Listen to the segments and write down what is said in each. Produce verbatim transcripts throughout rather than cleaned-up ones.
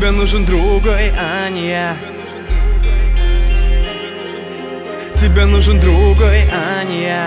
Тебе нужен другой, а не я. Тебе нужен другой, а не я.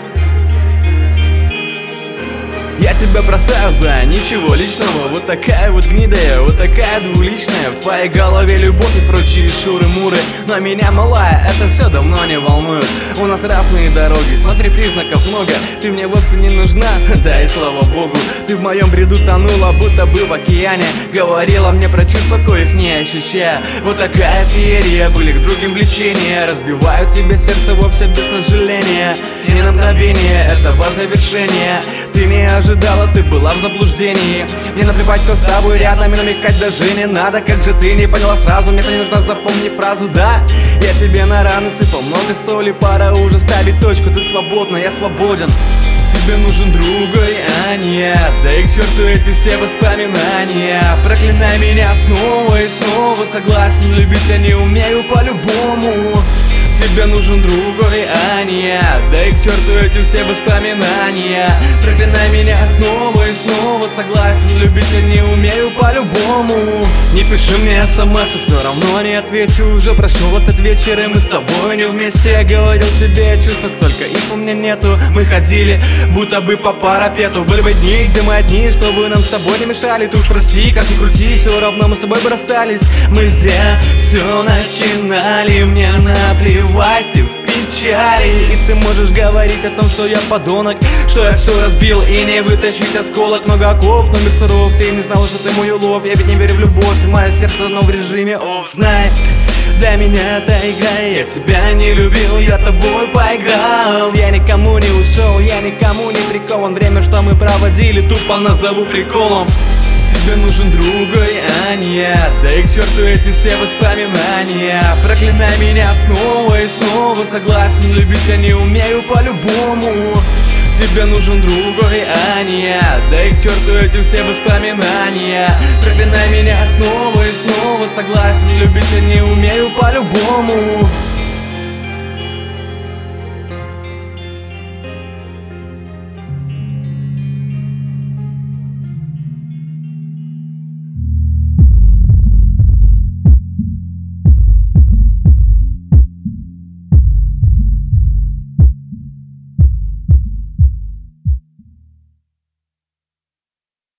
Я тебя бросаю за ничего личного. Вот такая вот гнидая, вот такая двуличная. В твоей голове любовь и прочие шуры-муры. Но меня, малая, это все давно не волнует. У нас разные дороги, смотри, признаков много. Ты мне вовсе не нужна, да и слава богу. Ты в моем бреду тонула, будто бы в океане. Говорила мне про чувства, коих не ощущая. Вот такая феерия, были к другим влечения. Разбивают тебе сердце вовсе без сожаления. Не на мгновение этого завершения. Ты не ожидала, ты была в заблуждении. Мне наплевать, кто с тобой рядом, и намекать даже не надо. Как же ты не поняла сразу, мне-то не нужно, запомни фразу, да. Я себе на раны сыпал много соли, пора уже ставить точку. Ты свободна, я свободен. Тебе нужен другой, а не я. Да и к черту эти все воспоминания. Проклинай меня снова и снова. Согласен, любить я не умею по-любому. Тебе нужен другой, а не я. Да и к черту эти все воспоминания. Проклинай меня снова и снова. Согласен, любить я не умею по-любому. Не пиши мне смс, все равно не отвечу. Уже прошел этот вечер, и мы с тобой не вместе. Я говорил тебе о чувствах, только их у меня нету. Мы ходили, будто бы по парапету. Были бы дни, где мы одни, чтобы нам с тобой не мешали. Ты уж прости, как ни крути, все равно мы с тобой бы расстались. Мы зря все начинали, мне наплевать, ты в печали. И ты можешь говорить о том, что я подонок, что я все разбил и не вытащить осколок. Много оков, но миксеров, ты не знала, что ты мой улов. Я ведь не верю в любовь, и мое сердце давно в режиме офф. Знай, для меня это игра, я тебя не любил, я тобой поиграл. Я никому не ушел, я никому не прикован. Время, что мы проводили, тупо назову приколом. Тебе нужен другой, а не я. Да и к черту эти все воспоминания. Проклинай меня снова и снова. Согласен, любить я не умею по-любому. Тебе нужен другой, а не я. Да и к черту эти все воспоминания. Проклинай меня снова и снова. Согласен, любить я не умею по-любому.